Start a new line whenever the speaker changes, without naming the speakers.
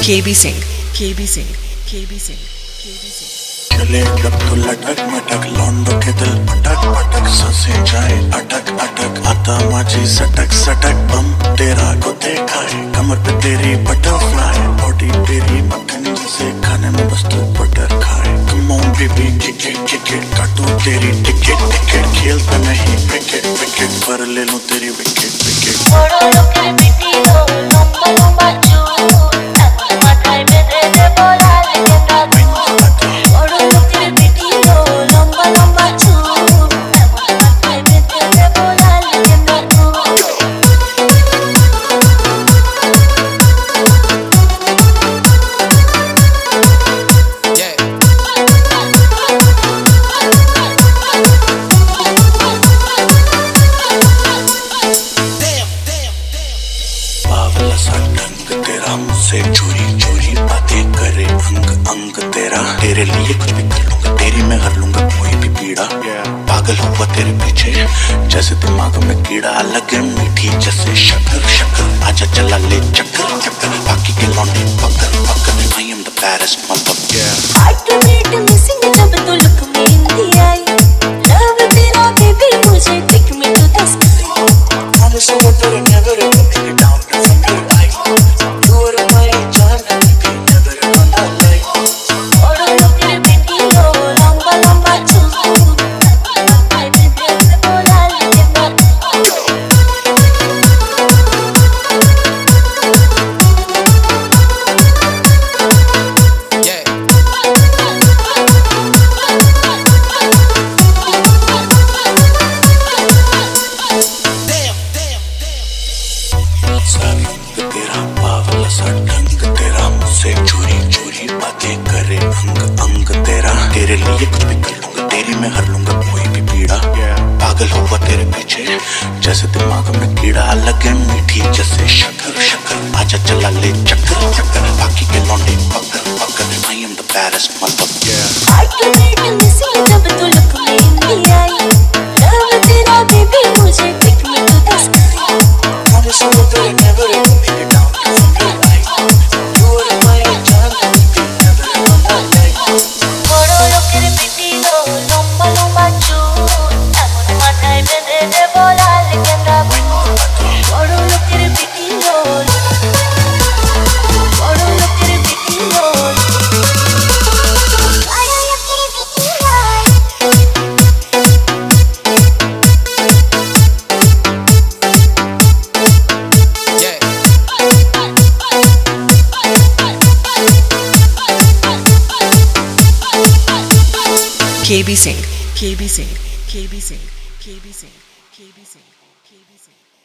KB Singh, KB Singh, KB Singh, KB Singh.
चले जब तो लटक मटक लौंडो के दिल पटक पटक सांसें जाए अटक अटक आता माझी सटक सटक बम तेरा को देखा है कमर पे तेरी बटरफ्लाई बॉडी तेरी मक्खन जैसे खाने में बस तू बटर खाए come on baby kick kick काटू तेरी टिकट टिकट खेलता नहीं विकेट विकेट पर ले लूं तेरी विकेट विकेट
बड़ो लोग बेटी लो लंबा लंबा चूल माথায় বেঁধে দে बोला लेके रात बड़ो लोग बेटी लो लंबा लंबा चूल माথায় বেঁধে दे बोला लेके रात
तेरा मुझसे चोरी चोरी बातें करे अंग अंग तेरा तेरे लिए कुछ भी कर लूंगा तेरी मैं हर लूंगा कोई भी पीड़ा पागल हुआ तेरे पीछे जैसे दिमाग में कीड़ा लगे मीठी जैसे शक्कर शक्कर आजा चला ले चक्कर चक्कर बाकी के लौंडे पकड़ पकड़ I am the baddest motherfucker
I can read the missing जब तो look में हिंदी आई love तेरा baby मुझे take me to the sky
promise I will never ever take it down from your eyes you are my जान never gonna lie
बड़ो लोग बेटी लो लंबा लंबा चूल माথায় বেঁধে দে बोला लेके रात
तेरा पावला सा ढंग तेरा मुझसे चोरी चोरी बातें करे अंग अंग तेरा तेरे लिए कुछ भी कर लूंगा तेरी मैं हर लूंगा कोई भी पीड़ा पागल हुआ तेरे पीछे जैसे दिमाग में कीड़ा लगे मीठी जैसे शक्कर शक्कर आजा चला ले चक्कर चक्कर बाकी के लौंडे पकड़ पकड़ I am the baddest motherfucker
I can read the missing जब तो look में हिंदी आई love तेरा baby मुझे take me to the sky
promise I will never ever take it down from your eyes you are my जान never gonna lie
বড়ো লোকের বেটি লো লম্বা লম্বা চুল এমন মাথায় বেঁধে দে बोला लेके रात বড়ো লোকের বেটি লো বড়ো লোকের বেটি লো
KB Singh, KB Singh, KB Singh, KB Singh, KB Singh, KB Singh.